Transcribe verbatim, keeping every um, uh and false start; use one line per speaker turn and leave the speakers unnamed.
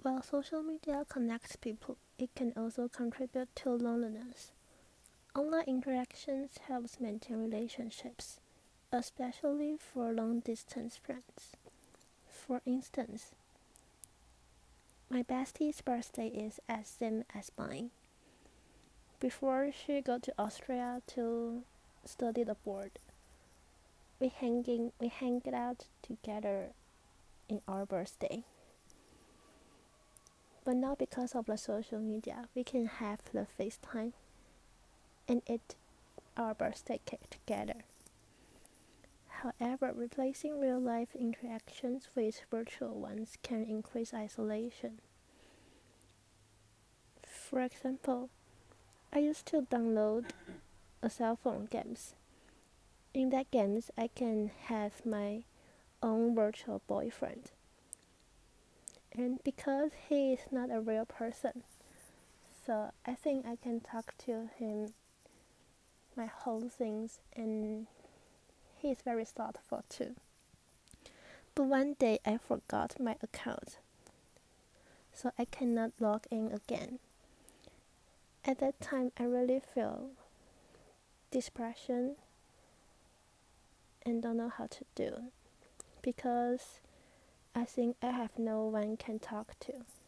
While social media connects people, it can also contribute to loneliness. Online interactions helps maintain relationships, especially for long-distance friends. For instance, my bestie's birthday is as same as mine. Before she got to Austria to study abroad, we hanging we hanged out together in our birthday. But now because of the social media, we can have the FaceTime and eat our birthday cake together. However, replacing real-life interactions with virtual ones can increase isolation. For example, I used to download a cell phone games. In that games, I can have my own virtual boyfriend. And because he is not a real person, so I think I can talk to him my whole things, and he is very thoughtful too. But one day I forgot my account, so I cannot log in again. At that time, I really feel depression and don't know how to do, because I think I have no one can talk to.